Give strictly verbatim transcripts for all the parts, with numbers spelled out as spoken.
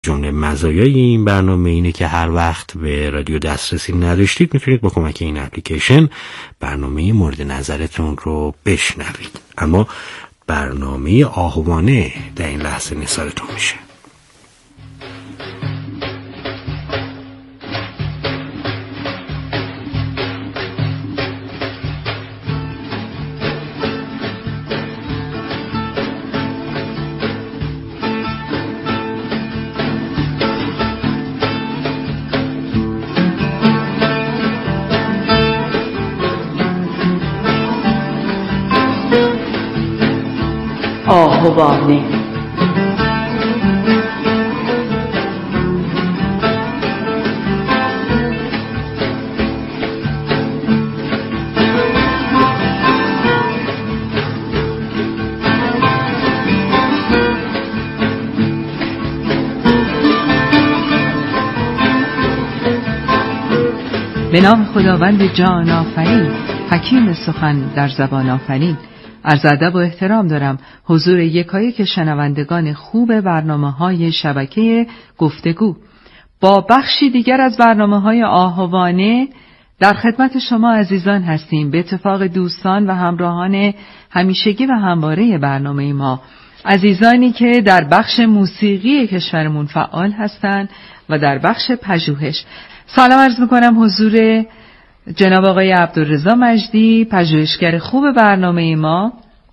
جمله مزایای این برنامه اینه که هر وقت به رادیو دسترسی نداشتید میتونید با کمک این اپلیکیشن برنامه مورد نظرتون رو بشنوید. اما برنامه آهوانه در این لحظه نثارتون میشه. آهوانه. به نام خداوند جان آفرین، حکیم سخن در زبان آفرین. عرض ادب و احترام دارم حضور یکایک شنوندگان خوب برنامه‌های شبکه گفتگو. با بخشی دیگر از برنامه‌های آهوانه در خدمت شما عزیزان هستیم، به اتفاق دوستان و همراهان همیشگی و همواره برنامه ما، عزیزانی که در بخش موسیقی کشورمون فعال هستند و در بخش پژوهش. سلام عرض می‌کنم حضور جناب آقای عبدالرضا مجدی، پژوهشگر خوب برنامه ما.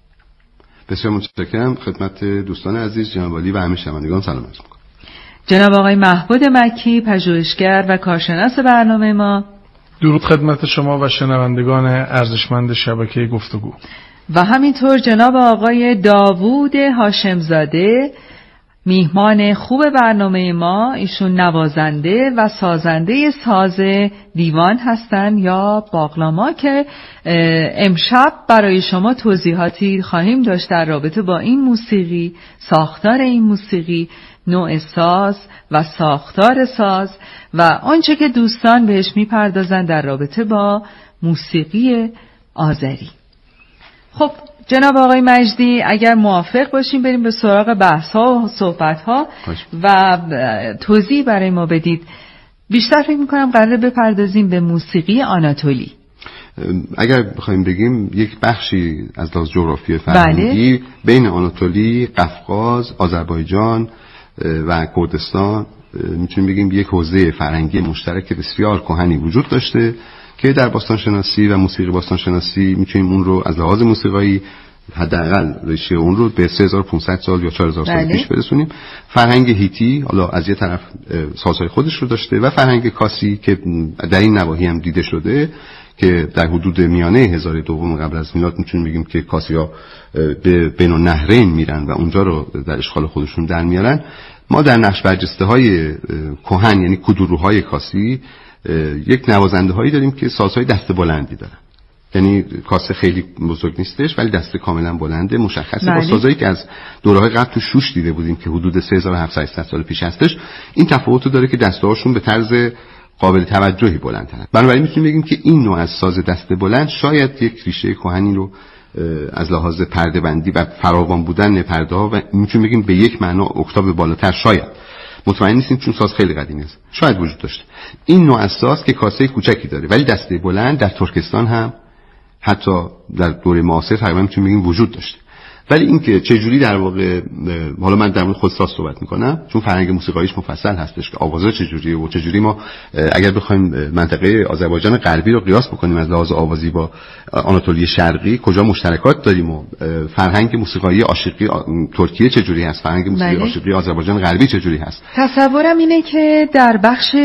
بسیار متشکرم. خدمت دوستان عزیز جناب عالی و همه شنوندگان سلام عرض می‌کنم. جناب آقای محبود مکی، پژوهشگر و کارشناس برنامه ما. درود خدمت شما و شنوندگان ارزشمند شبکه گفتگو. و همینطور جناب آقای داوود هاشمزاده، میهمان خوب برنامه ما. ایشون نوازنده و سازنده ساز دیوان هستن یا باقلاما که امشب برای شما توضیحاتی خواهیم داشت در رابطه با این موسیقی، ساختار این موسیقی، نوع ساز و ساختار ساز و آنچه که دوستان بهش میپردازن در رابطه با موسیقی آذری. خب جناب آقای مجدی اگر موافق باشیم بریم به سراغ بحث ها و صحبت ها و توضیح برای ما بدید. بیشتر فکر میکنم قراره بپردازیم به موسیقی آناتولی. اگر بخوایم بگیم یک بخشی از لحاظ جغرافی فرهنگی بله. بین آناتولی، قفقاز، آذربایجان و کردستان میتونیم بگیم یک حوزه فرهنگی مشترک بسیار کهنی وجود داشته که در باستان شناسی و موسیقی باستان شناسی میتونیم اون رو از لحاظ موسیقایی حداقل ریشه اون رو به سه هزار و پانصد سال یا چهار هزار سال پیش برسونیم. فرهنگ هیتی حالا از یه طرف سازهای خودش رو داشته و فرهنگ کاسی که در این نواحی هم دیده شده که در حدود میانه هزاره دوم قبل از میلاد میتونیم بگیم که کاسی‌ها به بین النهرین میرن و اونجا رو در اشغال خودشون در میارن. ما در نقش برجسته‌های کهن یعنی کدوروهای کاسی یک نوازنده هایی داریم که سازهای دست بلندی دارن، یعنی کاسه خیلی بزرگ نیستش ولی دست کاملا بلنده مشخصه با سازهایی که از دوره‌های قبل تو شوش دیده بودیم که حدود سه هزار و هفتصد سال پیش هستش. این تفاوت داره که دسته‌هاشون به طرز قابل توجهی بلندترن. بنابراین میتونیم بگیم که این نوع از ساز دست بلند شاید یک ریشه کهنی رو از لحاظ پرده بندی و فراوان بودن پرده ها و میتونیم بگیم به یک معنا اکتاو بالاتر شاید، مطمئن نیستیم چون ساز خیلی قدیمی است، شاید وجود داشته. این نوع از ساز که کاسه کوچکی داره ولی دسته بلند در ترکستان هم حتی در دوره معاصر تقریبا میتونیم بگیم وجود داشته. ولی اینکه چه جوری در واقع، حالا من در مورد خودساز صحبت میکنم چون فرهنگ موسیقاییش مفصل هستش که آوازها چه جوریه و چه جوری ما اگر بخوایم منطقه آذربایجان غربی رو قیاس بکنیم از لحاظ آوازی با آناتولی شرقی کجا مشترکات داریم و فرهنگ موسیقایی عاشقی ترکیه چه جوری هست، فرهنگ موسیقی عاشقی آذربایجان غربی چه جوری هست. تصورم اینه که در بخش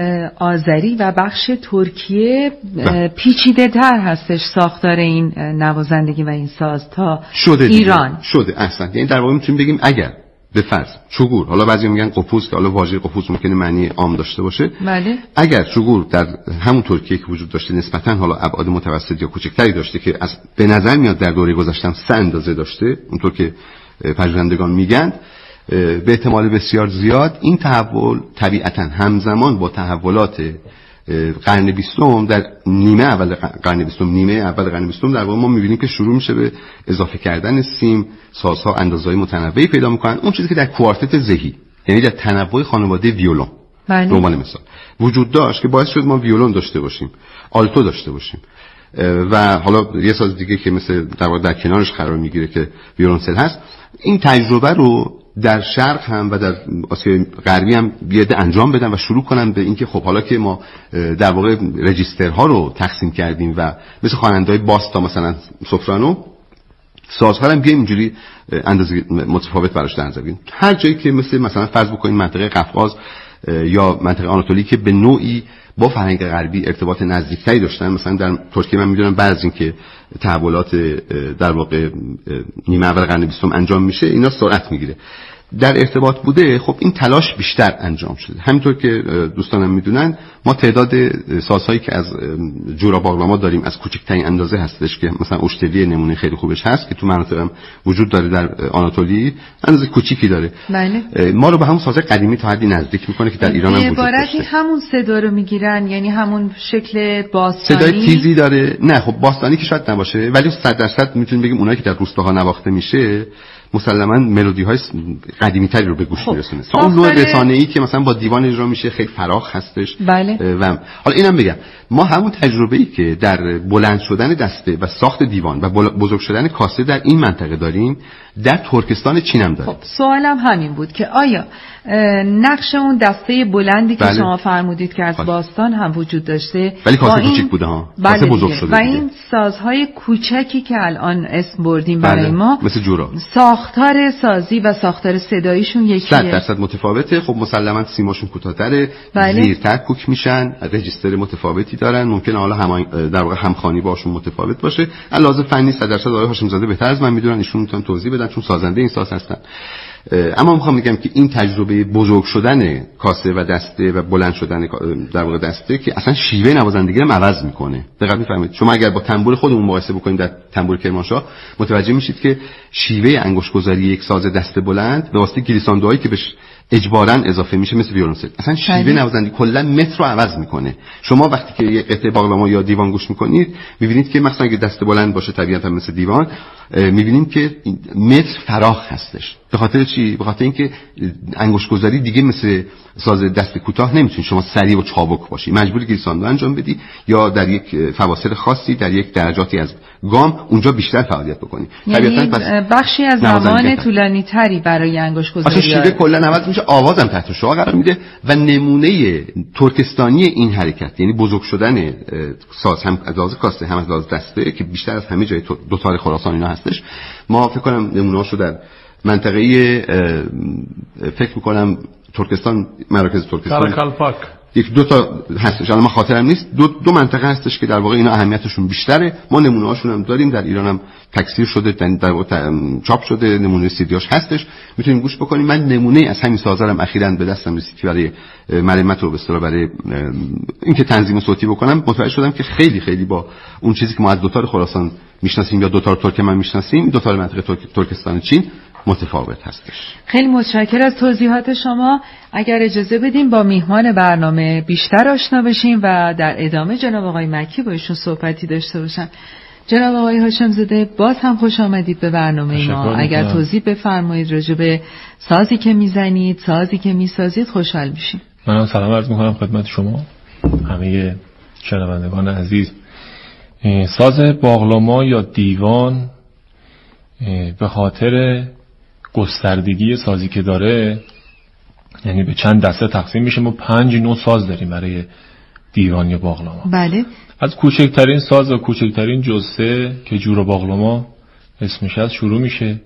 آذری و بخش ترکیه پیچیده تر هستش ساختار این نوازندگی و این ساز تا شده ایران شده اصلا. یعنی در واقع میتونیم بگیم اگر به فرض چوگور، حالا بعضی میگن قفوز که حالا واژه قفوز ممکنه معنی عام داشته باشه، بله. اگر چوگور در همون ترکیه که وجود داشته نسبتا حالا ابعاد متوسط یا کوچکتری داشته که از به نظر میاد در دوره گذشته سه اندازه داشته اونطور که پژوهندگان میگن، به احتمال بسیار زیاد این تحول طبیعتا همزمان با تحولات قرن بیستم در نیمه اول قرن بیستم نیمه اول قرن بیستم در واقع ما می‌بینیم که شروع میشه به اضافه کردن سیم، سازها اندازه‌های متنوعی پیدا می‌کنن. اون چیزی که در کوارتت زهی یعنی در تنوع خانواده ویولون به عنوان مثال وجود داشت که باعث شد ما ویولون داشته باشیم، آلتو داشته باشیم و حالا یه ساز دیگه که مثل در واقع در کنارش قرار میگیره که ویولونسل هست. این تجربه رو در شرق هم و در آسیای غربی هم بیاد انجام بدن و شروع کنن به اینکه خب حالا که ما در واقع رجیسترها رو تقسیم کردیم و مثل خواننده‌های باس تا مثلا سوپرانو سازها هم بیایم اینجوری اندازه متفاوت براش در نظر بگیریم. هر جایی که مثل مثلا فرض بکنید منطقه قفقاز یا منطقه آناتولی که به نوعی با فرهنگ غربی ارتباط نزدیکتری داشتن، مثلا در ترکیه من میدونم بعد از اینکه تحولات در واقع نیمه اول قرن بیستم انجام میشه اینا سرعت میگیره، در ارتباط بوده. خب این تلاش بیشتر انجام شده. همینطور که دوستانم میدونن ما تعداد سازهایی که از جورا باغلاما داریم از کوچکترین اندازه هستش که مثلا اشتری نمونه خیلی خوبش هست که تو مناطق هم وجود داره در آناتولی، اندازه کوچیکی داره. بله. ما رو به همون سازه قدیمی تا حدی نزدیک میکنه که در ایران هم وجود داشته. همون صدا رو میگیرن، یعنی همون شکل باستانی. صدای تیزی داره. نه خب باستانی که شاید نباشه ولی صد درصد میتونیم بگیم اونایی که در روستاها نواخته میشه مسلماً ملودی‌های قدیمی‌تری رو به گوش خب. میرسونه. تا اون نوع رسانه‌ای که مثلا با دیوان اجرا میشه خیلی فراخ هستش. بله. و حالا اینم بگم ما همون تجربه‌ای که در بلند شدن دسته و ساخت دیوان و بزرگ شدن کاسه در این منطقه داریم در ترکستان چین هم داریم. خب سوالم همین بود که آیا نقش اون دسته بلندی که بله. شما فرمودید که از خب. باستان هم وجود داشته ولی کاسه کوچیک بوده ها. بله کاسه بزرگ شده. و این سازهای کوچکی که الان اسم بردیم برای بله. ما مثل جورا ساختار سازی و ساختار صداییشون یکیه. صد درصد متفاوته. خب مسلماً سیماشون کوتاه‌تره، بله. زیرتر کوک میشن، رجیستر متفاوتی دارن، ممکنه حالا هم در واقع همخوانی باشون متفاوت باشه. علاوه فنی صد درصد آقای هاشم زاده بهتر از من میدونن، ایشون میتونن توضیح بدن چون سازنده این ساز هستن. اما میخوام بگم که این تجربه بزرگ شدن کاسه و دسته و بلند شدن در واقع دسته که اصلا شیوه نوازندگی رو عوض میکنه. دقیق میفهمید؟ شما اگر با تنبور خودمون مقایسه بکنید در تنبور کرمانشاه متوجه میشید که شیوه انگشت‌گذاری یک ساز دسته بلند به واسطه گلیساندوهایی که بهش اجباراً اضافه میشه مثل ویولنسل اصلا شیوه نوازندگی کلا متر رو عوض میکنه. شما وقتی که یه قطعه باغلاما یا دیوان گوش میکنید میبینید که مثلا اگه دسته بلند باشه طبیعتا مثل دیوان میبینید که متر فراخ هستش. به خاطر چی؟ به خاطر اینکه انگشت‌گذاری دیگه مثل ساز دست کوتاه نمیتونی شما سریع و چابک باشی، مجبوری گلیساندو انجام بدی یا در یک فواصل خاصی در یک درجاتی از گام اونجا بیشتر فعالیت بکنی. یعنی بخشی از زمان طولانی تری برای انگشت‌گذاری شیوه کلا عوض میشه، آوازم تحت شعاع قرار میده و نمونه ترکستانی این حرکت یعنی بزرگ شدن ساز هم از لحاظ کاسته هم از لحاظ دسته که بیشتر از همه جای دو تار خراسان اینا هستش. ما فکر کنم نمونه‌اشو در منطقه فکر میکنم ترکستان، مراکز ترکستان کارکالپاک یک دو تا هستش، الان من خاطرم نیست، دو دو منطقه هستش که در واقع اینا اهمیتشون بیشتره. ما نمونه هاشون هم داریم، در ایران هم تکثیر شده، در واقع چاپ شده، نمونه سیدیاش هستش، میتونیم گوش بکنیم. من نمونه از همین سازارم اخیراً به دستم رسید که برای مرمت رو به اصطلاح برای اینکه تنظیم صوتی بکنم متوجه شدم که خیلی خیلی با اون چیزی که ما از دو تار خراسان میشناسیم یا دو تار ترکمن میشناسیم، دو تار منطقه ترک... ترکستان چین متفاوت هستش. خیلی متشکرم از توضیحات شما. اگر اجازه بدیم با میهمان برنامه بیشتر آشنا بشیم و در ادامه جناب آقای مکی با ایشون صحبتی داشته باشم. جناب آقای هاشم زاده باز هم خوش آمدید به برنامه ما. اگر توضیح بفرمایید راجع به سازی که میزنید، سازی که میسازید خوشحال میشیم. منم سلام عرض میکنم خدمت شما همه شنوندگان عزیز. ساز باغلاما یا دیوان به خاطر گستردگی سازی که داره، یعنی به چند دسته تقسیم میشه. ما پنج نوع ساز داریم برای دیوان یا باغلاما. بله. از کوچکترین ساز و کوچکترین جثه که جورا باغلاما اسمش هست شروع میشه.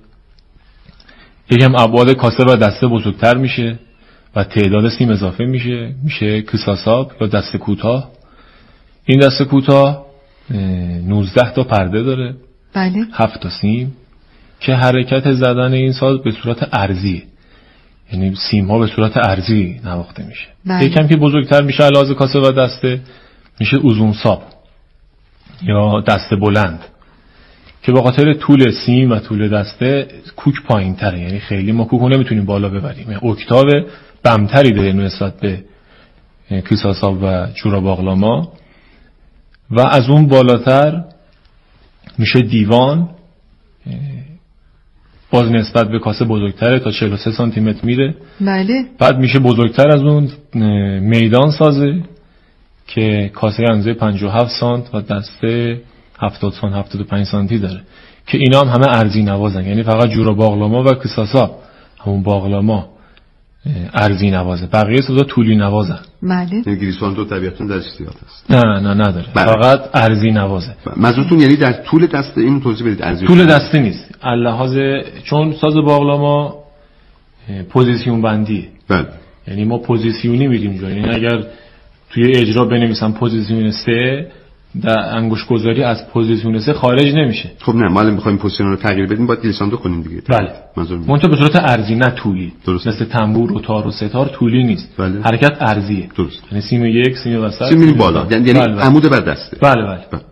یکم ابعاد کاسه و دسته بزرگتر میشه و تعداد سیم اضافه میشه، میشه کساساب یا دسته کوتاه. این دسته کوتاه نوزده تا پرده داره. بله. هفت تا سیم که حرکت زدن این ساز به صورت ارضی، یعنی سیم ها به صورت ارضی نواخته میشه. بله. یکم که بزرگتر میشه علاوه کاسه و دسته میشه اوزونساب یا دسته بلند که به خاطر طول سیم و طول دسته کوک پایین تره، یعنی خیلی ما کوکو نمیتونیم بالا ببریم، یعنی اکتاو بمتری داره نسبت به کساساب و جورا باغلاما. و از اون بالاتر میشه دیوان باز نسبت به کاسه بزرگتره، تا چهل و سه سانتی متر میره. بله. بعد میشه بزرگتر از اون میدان سازه که کاسه اندازه پنجاه و هفت سانت و دسته هفتاد سانت هفتاد و پنج سانتی داره که اینا هم همه ارضی نوازن، یعنی فقط جورا باقلاما و کساسا همون باقلاما ارضی نوازه، بقیه سازا طولی نوازن. بله. یعنی گریسواندو طبیعتاً در زیاد است. نه نه نداره. بله. فقط ارضی نوازه. منظورتون یعنی در طول دسته این توضیح بدید ارضی؟ طول دسته نیست. اللحاظ چون ساز باقلاما پوزیسیون بندیه. بله. یعنی ما پوزیسیونی میدیم جا، یعنی اگر توی اجرا بنویسم پوزیسیون سه، در انگشت گذاری از پوزیسیون سه خارج نمیشه. خب نه، ما الان می‌خوایم پوزیسیون رو تغییر بدیم، باید گلیساندو کنیم دیگه. بله. منتها به صورت ارضی نه طولی. درست. مثل تنبور و تار و ستار طولی نیست. بله. حرکت ارضیه. درست. یعنی سیم یک، سیم وسط، سیم بالا، یعنی بله بله. عمود بر دسته. بله بله. بله.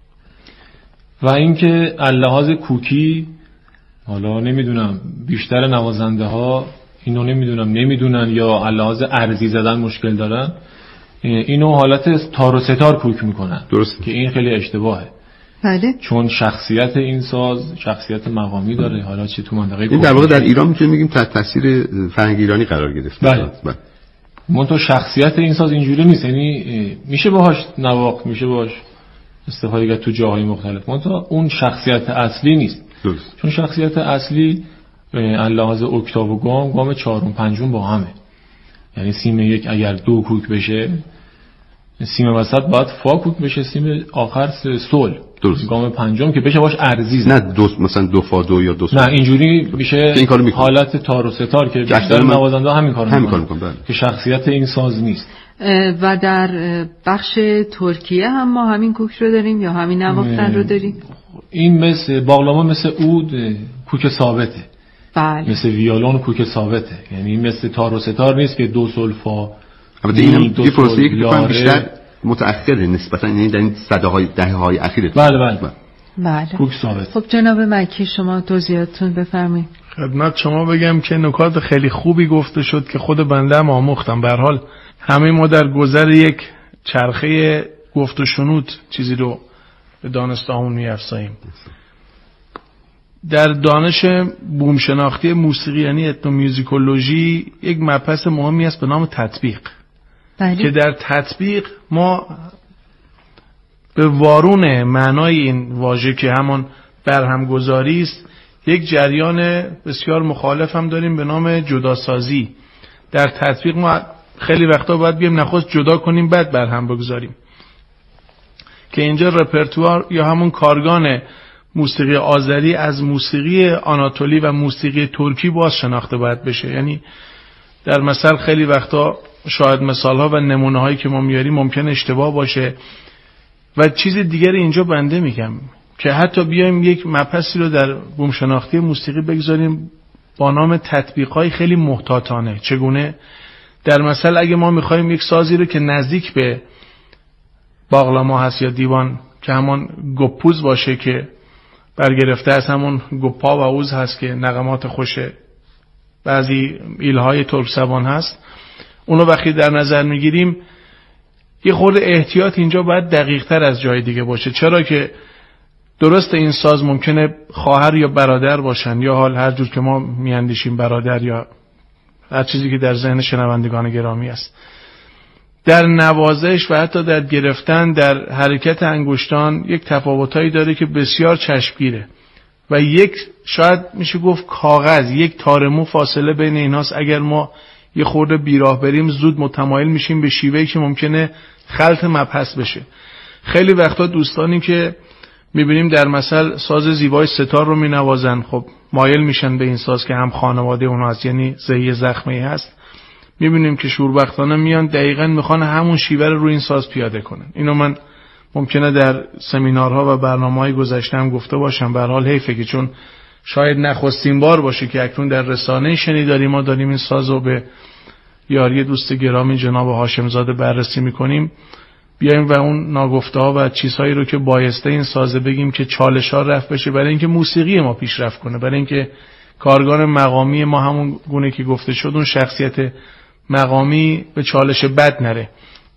و اینکه اللحاظ کوکی، حالا نمیدونم بیشتر نوازنده ها اینو نمیدونم نمیدونن یا اللحاظ ارضی زدن مشکل دارن، اینو حالت تار و ستار کوک میکنن. درست. که این خیلی اشتباهه. بله. چون شخصیت این ساز شخصیت مقامی داره، حالا چه تو منطقه این در واقع در ایران میتونیم بگیم تحت تاثیر فرهنگ ایرانی قرار گرفت. بله. بله. منتها شخصیت این ساز اینجوری نیست، یعنی میشه باهاش نواخت، میشه باهاش استفاده کرد تو جاهای مختلف، منتها اون شخصیت اصلی نیست. درست. چون شخصیت اصلی اللحاظ اکتاو و گام، گام چهارم پنجم با همه، یعنی سیم یک اگر دو کوک بشه، سیم وسط باید فا کوک بشه، سیم آخر سول. درست. گام پنجم که بشه باش ارزی زد. نه دو مثلا دو فا دو یا دو سول. نه اینجوری میشه این کارو میکنه. حالت تار و ستار که بیشتر نوازنده همین کارو همین میکنن کارو میکنن، که شخصیت این ساز نیست. و در بخش ترکیه هم ما همین کوک رو داریم یا همین نواختن رو داریم؟ این مثل باقلاما مثل عود کوک ثابته. بله. مثل ویولون کوک ثابته، یعنی مثل تار و ستار نیست که دو سول فا. البته این هم یه پروسه‌ای که بیشتر متأخره نسبتا، یعنی در این صداهای دهه‌های اخیر. بله بله بله. کوک ثابت. خب جناب مکی شما توضیحاتتون بفرمایید. خدمت شما بگم که نکات خیلی خوبی گفته شد که خود بنده هم آموختم. به هر حال همه ما در گذر یک چرخه گفت و شنود چیزی رو به دانستهامون می‌افزاییم. در دانش بوم شناختی موسیقی یعنی اتنومیوزیکولوژی یک مبحث مهمی است به نام تطبیق. بله. که در تطبیق ما به وارون معنای این واژه که همان برهمگذاری است یک جریان بسیار مخالف هم داریم به نام جداسازی. در تطبیق ما خیلی وقتا باید بیم نخست جدا کنیم بعد برهم بگذاریم، که اینجا رپرتوار یا همون کارگان موسیقی آذری از موسیقی آناتولی و موسیقی ترکی باز شناخته باید بشه. یعنی در مثل خیلی وقتا شاید مثالها و نمونه هایی که ما میاریم ممکن اشتباه باشه. و چیز دیگر اینجا بنده میگم که حتی بیایم یک مبحثی رو در بوم شناختی موسیقی بگذاریم با نام تطبیق های خیلی محتاطانه. چگونه؟ در مثل اگه ما میخوایم یک سازی رو که نزدیک به باقلاما هست یا دیوان که همون گپوز باشه که برگرفته از همون گپا و اوز هست که نغمات خوشه بعضی ایلهای ترک زبان هست، اونو وقتی در نظر میگیریم یه خورده احتیاط اینجا باید دقیق تر از جای دیگه باشه. چرا که درست این ساز ممکنه خواهر یا برادر باشن، یا حال هر جور که ما میاندیشیم برادر یا هر چیزی که در ذهن شنوندگان گرامی است. در نوازش و حتی در گرفتن در حرکت انگشتان یک تفاوتایی داره که بسیار چشمگیره و یک شاید میشه گفت کاغذ یک تارمو فاصله بین ایناست. اگر ما یه خورده بیراه بریم زود متمایل میشیم به شیوهی که ممکنه خلط مبحث بشه. خیلی وقتا دوستانی که میبینیم در مثل ساز زیبای ستار رو مینوازن، خب مایل میشن به این ساز که هم خانواده اونا هست، یعنی زهی زخمی هست. میبینیم که شوربختانه میان دقیقاً میخوان همون شیوه رو روی این ساز پیاده کنن. اینو من ممکنه در سمینارها و برنامه‌های گذشته هم گفته باشم. به هر حال حیفه که چون شاید نخستین بار باشه که اکنون در رسانه شنیداری ما داریم این ساز رو به یاری دوست گرامی جناب هاشمزاده بررسی میکنیم، بیایم و اون ناگفته ها و چیزهایی رو که بایسته این سازه بگیم که چالش ها رفت بشه، برای اینکه موسیقی ما پیشرفت کنه، برای اینکه کارگان مقامی ما همون گونه که گفته شد اون شخصیت مقامی به چالش بد نره.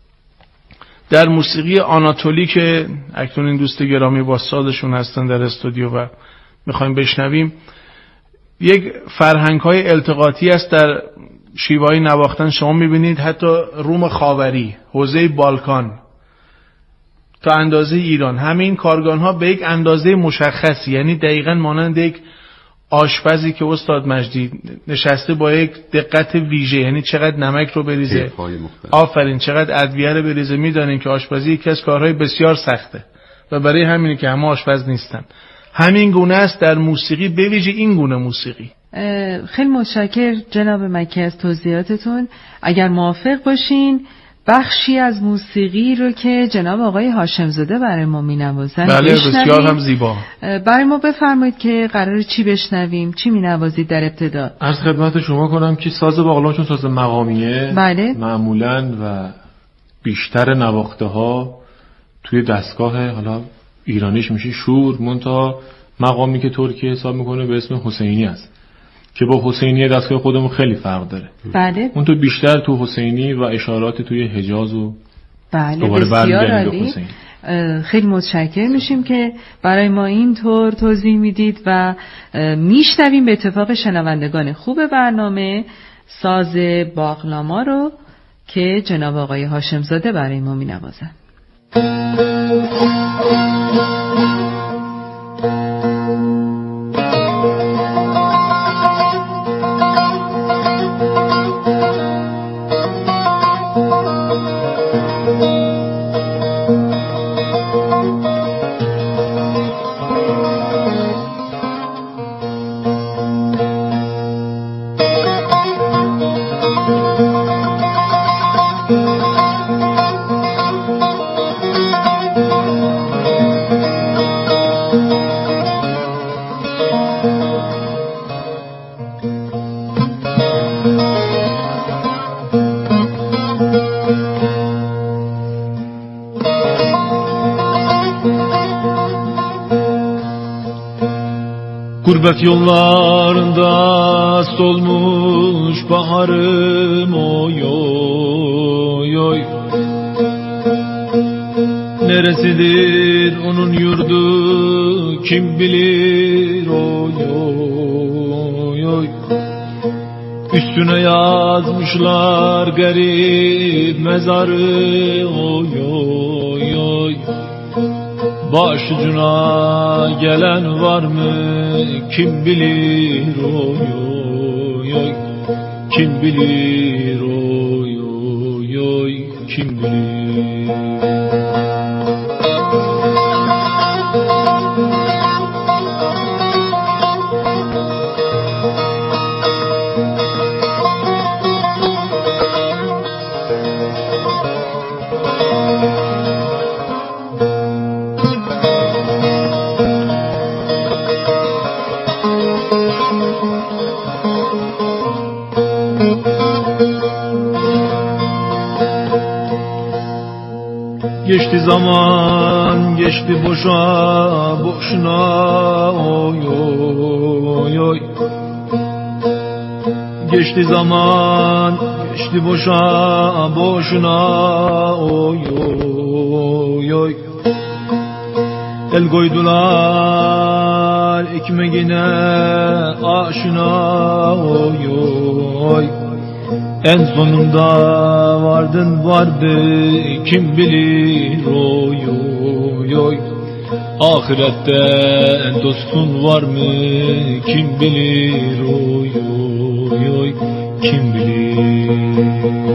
در موسیقی آناتولی که اکنون این دوست گرامی با سازشون هستن در استودیو و میخوایم بشنویم، یک فرهنگ های التقاطی است در شیوه‌های نواختن. شما میبینید حتی روم خاوری، حوزه بالکان تا اندازه ایران، همین کارگان ها به یک اندازه مشخصی، یعنی دقیقاً مانند یک آشپزی که استاد مجدی نشسته با یک دقت ویژه، یعنی چقدر نمک رو بریزه، آفرین، چقدر ادویه رو بریزه. میدانیم که آشپزی یکی از کارهای بسیار سخته و برای همینه که همه آشپز نیستن. همین گونه است در موسیقی، به ویژه این گونه موسیقی. خیلی متشکر جناب مکی از توضیحاتتون. اگر موافق باشین بخشی از موسیقی رو که جناب آقای هاشمزاده برای ما می‌نوازن بله بسیار هم زیبا، برای ما بفرمایید که قراره چی بشنویم، چی می‌نوازید در ابتدا؟ عرض خدمت شما کنم که ساز باقلام چون ساز مقامیه بله. معمولاً و بیشتر نواخته‌ها توی دستگاه حالا ایرانیش میشه شور، منتها مقامی که ترکیه حساب میکنه به اسم حسینی است که با حسینی دستگاه خودمون خیلی فرق داره. بله. اون تو بیشتر تو حسینی و اشارات توی حجاز و بله بسیار عالی. خیلی متشکر میشیم که برای ما اینطور توضیح میدید و میشنویم به اتفاق شنوندگان خوب برنامه ساز باقلاما رو که جناب آقای هاشمزاده برای ما مینوازن. Gurbet yollarında solmuş baharım oy oy oy. Neresidir onun yurdu kim bilir oy oy oy. Üstüne yazmışlar garip mezarı oy oy oy. Başucuna gelen var mı kim bilir oy oy oy. Kim bilir oy oy oy. Kim bilir. Geçti zaman, geçti boşa, boşuna, oy oy oy. Geçti zaman, geçti boşa, boşuna, oy oy oy. El koydular ekmeğine aşına, oy oy. En sonunda vardın vardı kim bilir oy oy oy. Ahirette en dostun var mı kim bilir oy oy oy. Kim bilir.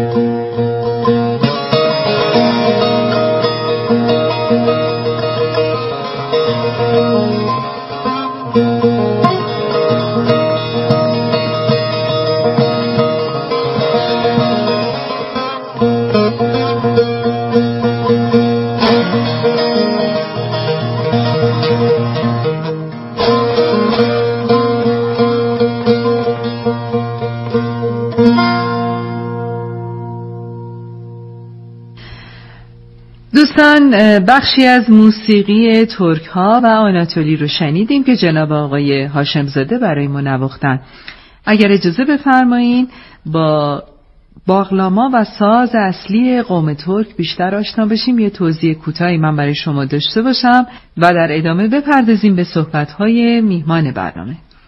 دوستان بخشی از موسیقی ترک ها و آناتولی رو شنیدیم که جناب آقای هاشمزاده برای ما نواختن. اگر اجازه بفرمایین با باقلاما و ساز اصلی قوم ترک بیشتر آشنا بشیم، یه توضیح کوتاهی من برای شما داشته باشم و در ادامه بپردازیم به صحبت‌های میهمان برنامه.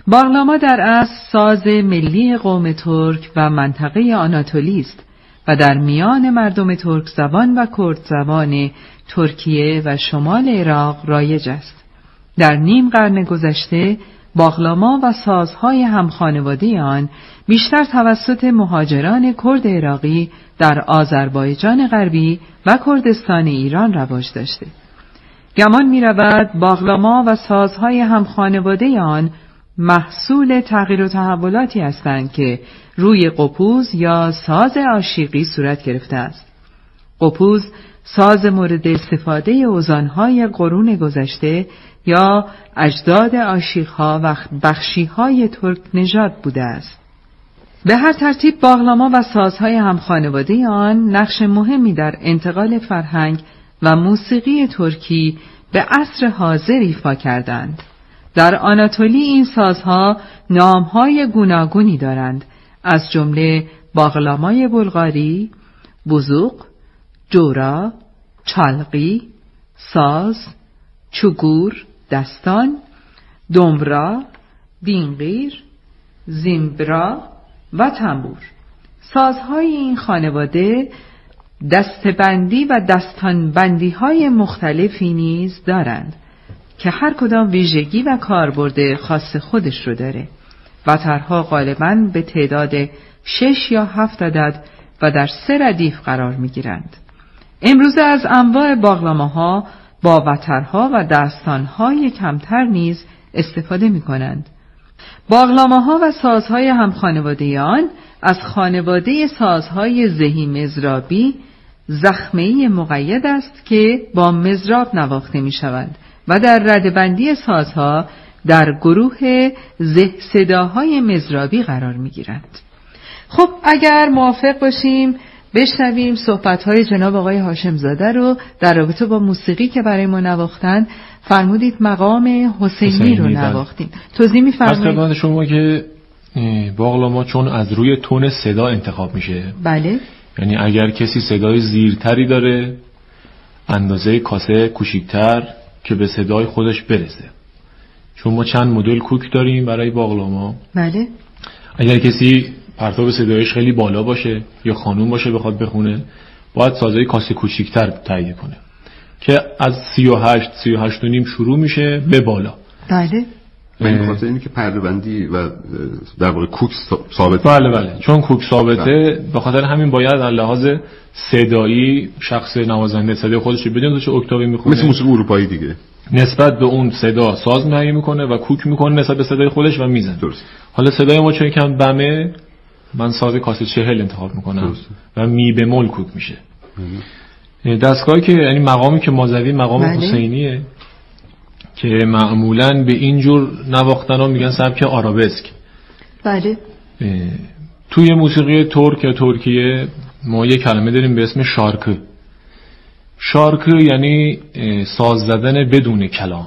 باغلاما در اصل ساز ملی قوم ترک و منطقه آناتولی است و در میان مردم ترک زبان و کرد زبان ترکیه و شمال عراق رایج است. در نیم قرن گذشته باغلاما و سازهای همخانواده آن بیشتر توسط مهاجران کرد عراقی در آذربایجان غربی و کردستان ایران رواج داشته. گمان می رود باغلاما و سازهای همخانواده آن محصول تغییر و تحولاتی هستند که روی قپوز یا ساز عاشقی صورت گرفته است. قپوز ساز مورد استفاده اوزانهای قرون گذشته یا اجداد عاشقها و بخشیهای ترک نژاد بوده است. به هر ترتیب باغلاما و سازهای همخانواده آن نقش مهمی در انتقال فرهنگ و موسیقی ترکی به عصر حاضر ایفا کردند. در آناتولی این سازها نامهای گوناگونی دارند، از جمله باغلامای بلغاری، بوزوق، جورا، چالقی، ساز، چوگور، دستان، دمبرا، دینگیر، زیمبرا و تنبور. سازهای این خانواده دستبندی و دستانبندی های مختلفی نیز دارند که هر کدام ویژگی و کاربرد خاص خودش رو داره. وترها غالباً به تعداد شش یا هفت عدد و در سه ردیف قرار می گیرند. امروزه از انواع باغلاماها با وترها و دستانهای کمتر نیز استفاده می کنند. باغلاماها و سازهای همخانواده آن از خانواده سازهای زهی مزرابی زخمه‌ای مقید است که با مزراب نواخته می شوند و در ردبندی سازها در گروه زه صداهای مزرابی قرار می گیرند. خب اگر موافق باشیم بشنویم صحبت‌های جناب آقای هاشم زاده رو در رابطه با موسیقی که برای ما نواختن. فرمودید مقام حسینی, حسینی رو نواختیم. توضیح می‌فرمایید؟ از خدمت شما که باغلاما چون از روی تون صدا انتخاب میشه. بله. یعنی اگر کسی صدای زیرتری داره اندازه کاسه کوچیک‌تر که به صدای خودش برسه. چون ما چند مدل کوک داریم برای باغلاما. بله. اگر کسی پرتاب صدایش خیلی بالا باشه یا خانوم باشه بخواد بخونه باید سازهای کاسه کوچیک‌تر تهیه کنه که از سی و هشت سی و هشت و نیم شروع میشه به بالا. بله. به خاطر اینکه پرده‌بندی و در واقع کوک ثابته. بله بله چون کوک ثابته به خاطر همین باید از لحاظ صدایی شخص نوازنده صدای خودش بدون چه اکتاوی میخونه مثل موسیقی اروپایی دیگه نسبت به اون صدا ساز مهیه میکنه و کوک میکنه نسبت به صدای خودش و میزنه. درست. حالا صدای ما چون کم بمه من ساز کاسه چهل انتخاب میکنم. درست. و می بمول کوک میشه. دستگاهی که یعنی مقامی که ما زدیم مقام بله. حسینیه که معمولاً به اینجور نواختنا میگن سبک آرابسک. بله. توی موسیقی ترک یا ترکیه ما یه کلمه داریم به اسم شارکı. شارکı یعنی ساز زدن بدون کلام،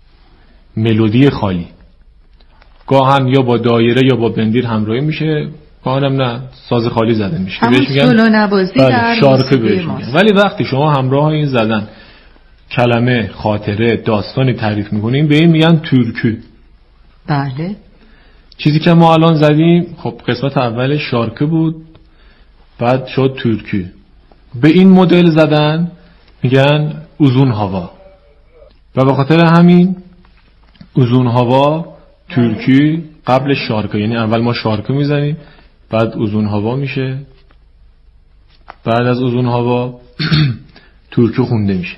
ملودی خالی. گاهن یا با دایره یا با بندیر همراهی میشه، گاهن هم نه ساز خالی زده میشه. بهش میگن سولو نوازی در شارکı بهش میگن. ولی وقتی شما همراه این زدن کلمه، خاطره، داستانی تعریف میکنیم به این میگن ترکü. بله. چیزی که ما الان زدیم خب قسمت اول شارکı بود بعد شد ترکü. به این مدل زدن میگن uzun hava و به خاطر همین uzun hava ترکü قبل شارکı، یعنی اول ما شارکı میزنیم بعد uzun hava میشه، بعد از uzun hava ترکü خونده میشه.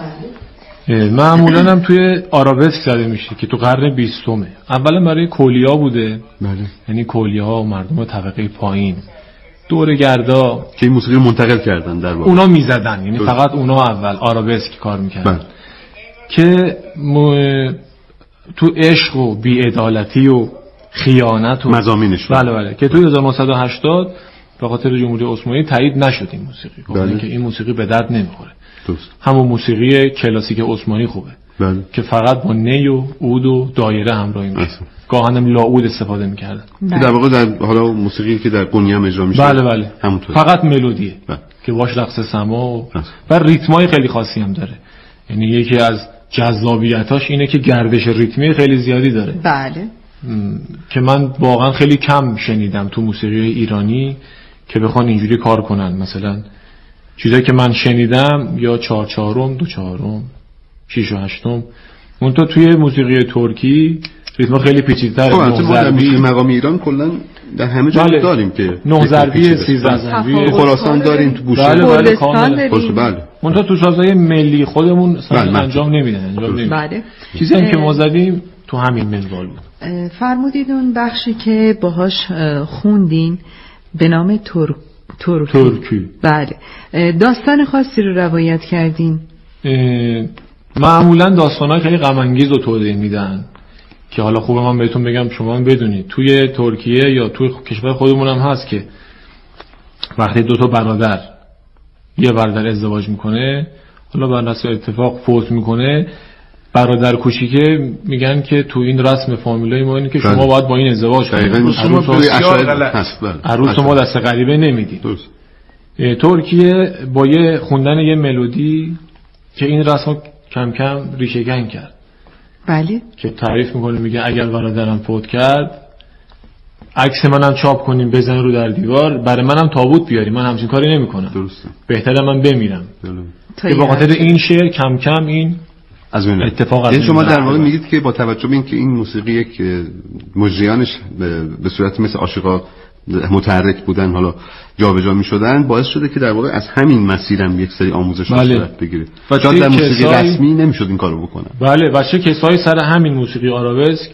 معمولا هم توی آرابسک زده میشه که تو قرن بیستمه. اولا برای کولیا بوده. بله. یعنی کولیا و مردم طبقه پایین دور گردا که این موسیقی منتقل کردن در واقع اونا میزدن، یعنی دوست. فقط اونا اول آرابسک کار میکردن. بله. که م... تو عشق و بی‌عدالتی و خیانت و مضامینش بله بله که توی هزار و نهصد و هشتاد به خاطر جمهوری عثمانی تایید نشد این موسیقی. بله. که این موسیقی به درد نمیخوره. درست. همون موسیقی کلاسیک عثمانی خوبه. بله. که فقط با نی و عود و دایره همراهی میشه. گاهنم لاعود استفاده میکردن. بله. در واقع در حالا موسیقی که در قونیه هم اجرا میشه. بله بله. همونطور. فقط ملودیه. بله. که باش رقص سما و و ریتمای خیلی خاصی هم داره. یعنی یکی از جذابیتاش اینه که گردش ریتمی خیلی زیادی داره. بله. که من واقعا خیلی کم شنیدم تو موسیقی ایرانی که بخوان اینجوری کار کنن. مثلا چیزایی که من شنیدم یا چهار چهارم، دو چهارم، شیش و هشتم. اون تو توی موسیقی ترکی ریتم خیلی پیچیده‌تره. نه ضربی مقام ایران کلا در همه جا بله. داریم که نه ضربی، سیزده ضربی، خراسان داریم، تو بوشهر بله بله کاملا. بله. اون تو تو سازهای ملی خودمون بله. انجام نمیدن، انجام نمیدن. بله. چیزی هم که ما زدیم تو همین منوال بود. فرمودید اون بخشی که باهاش خوندین به نام ترک ترکی. ترکی. بله. داستان خاصی رو روایت کردین؟ معمولا داستان‌های خیلی غم انگیز رو توضیح میدن که حالا خوبه من بهتون بگم شما هم بدونید. توی ترکیه یا توی کشور خودمون هم هست که وقتی دو تا برادر یه برادر ازدواج میکنه، حالا بر اساس اتفاق فوت میکنه، برادر کوچیکه میگن که تو این رسم فامیلای ما اینه که شما باید با این ازدواج کنید. عروس ما دست غریبه نمیدید. ترکیه با یه خوندن یه ملودی که این رسم کم کم ریشه کن کرد. بله. که تعریف میکنه میگه اگر برادرم فوت کرد عکس منم چاپ کنیم بزنین رو در دیوار، برای منم تابوت بیاریم، من همچین کاری نمیکنم. درسته. بهتره من بمیرم. که به خاطر این شعر کم کم این از اون اتفاق یعنی شما در واقع میگید که با توجه به اینکه این موسیقی یک مجریانش به صورت مثل عاشقا متحرک بودن، حالا جابجا میشدن، باعث شده که در واقع از همین مسیرم یک سری آموزش بله. صورت بگیره. و شاید در موسیقی کسای... رسمی نمیشد این کارو بکنن. بله، بچه کسایی سر همین موسیقی آرابسک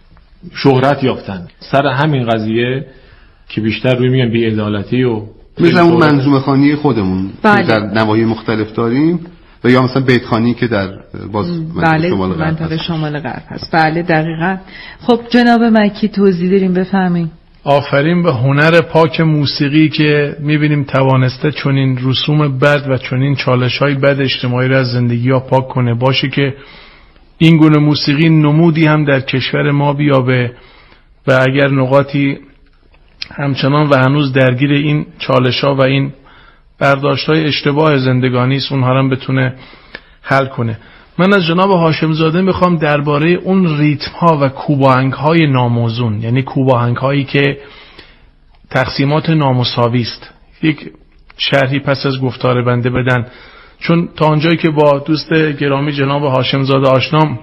شهرت یافتن، سر همین قضیه که بیشتر روی میگن بی‌عدالتی و مثل اون منظومه خوانی خودمون بله. که در نواحی مختلف داریم، و یا مثلا بیتخوانی که در باز بله شمال غرب منطقه شمال غرب هست. بله دقیقاً. خب جناب مکی توضیح داریم، بفرمایید. آفرین به هنر پاک موسیقی که میبینیم توانسته چنین رسوم بد و چنین چالش‌های بد اجتماعی را از زندگی ها پاک کنه. باشه که این گونه موسیقی نمودی هم در کشور ما بیابه و اگر نقاطی همچنان و هنوز درگیر این چالش‌ها و این برداشت‌های اشتباه زندگانی است، اونها هم بتونه حل کنه. من از جناب هاشم زاده میخوام درباره اون ریتم ها و کوباهنگ های ناموزون، یعنی کوباهنگ هایی که تقسیمات نامساوی است، یک شرحی پس از گفتار بنده بدن، چون تا آنجایی که با دوست گرامی جناب هاشم زاده آشنام،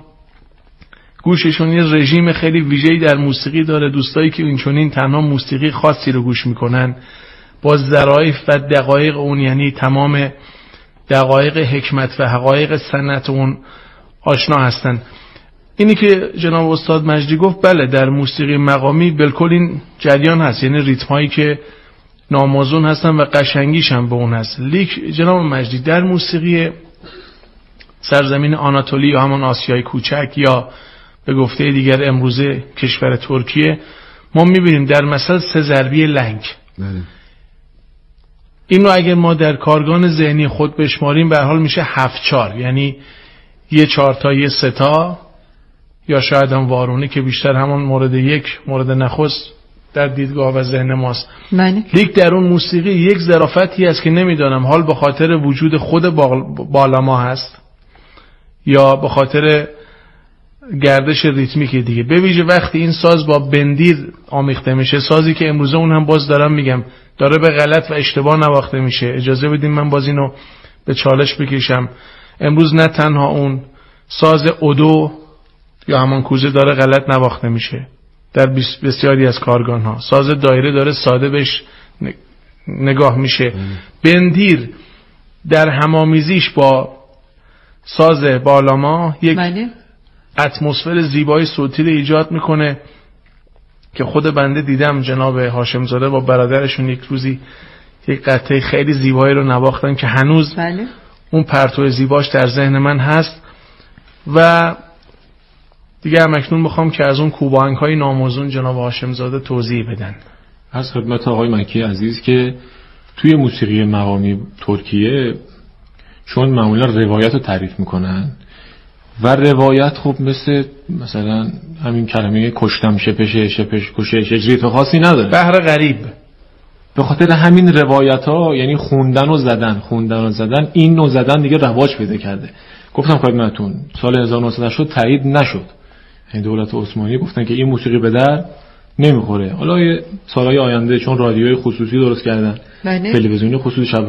گوششون یه رژیم خیلی ویژه‌ای در موسیقی داره. دوستایی که اینچنین تنها موسیقی خاصی رو گوش میکنن با ظرایف و دقایق اون، یعنی تمام دقایق حکمت و حقایق سنت اون آشنا هستن. اینی که جناب استاد مجدی گفت بله، در موسیقی مقامی بالکل این جریان هست، یعنی ریتم هایی که ناموزون هستن و قشنگیش هم به اون هست. لیک جناب مجدی در موسیقی سرزمین آناتولی یا همون آسیای کوچک یا به گفته دیگر امروزه کشور ترکیه، ما میبینیم در مثل سه ضربی لنگ بله. این رو اگر ما در کارگان ذهنی خود بشماریم به هر حال میشه هفت چار، یعنی یه چهار تا یه سه تا یا شاید هم وارونه که بیشتر همون مورد یک مورد نخست در دیدگاه و ذهن ماست. لیک در اون موسیقی یک ظرافتی هست که نمیدانم حال به خاطر وجود خود بالاما هست یا به خاطر گردش ریتمیک دیگه، به ویژه وقتی این ساز با بندیر آمیخته میشه، سازی که امروزه اون هم باز دارم میگم داره به غلط و اشتباه نواخته میشه. اجازه بدیم من باز اینو به چالش بکشم. امروز نه تنها اون ساز اودو یا همان کوزه داره غلط نواخته میشه در بسیاری از کارگان ها، ساز دایره داره ساده بهش نگاه میشه. بندیر در همامیزیش با ساز بالاما یک بله. اتمسفر زیبای صوتی رو ایجاد میکنه که خود بنده دیدم جناب هاشم زاده با برادرشون یک روزی یک قطعه خیلی زیبایی رو نواختن که هنوز بله. اون پرتو زیباش در ذهن من هست. و دیگه هم اکنون میخوام که از اون کوباهنگ های ناموزون جناب هاشم زاده توضیح بدن. از خدمت آقای مکی عزیز که توی موسیقی مقامی ترکیه چون معمولا روایت رو تعریف میکنن و روایت خب مثل مثلا همین کلمه کشتم شپشه شپش کشش ریتم خاصی نداره، بحر غریب. به خاطر همین روایت ها یعنی خوندن و زدن خوندن و زدن این نوع زدن دیگه رواج پیدا کرده. گفتم خدمتتون سال هزار و نهصد و هشتاد تایید نشد، یعنی دولت عثمانی گفتن که این موسیقی به در نمیخوره. حالا سالهای آینده چون رادیوی خصوصی درست کردن، تلویزیونی خصوصی، شب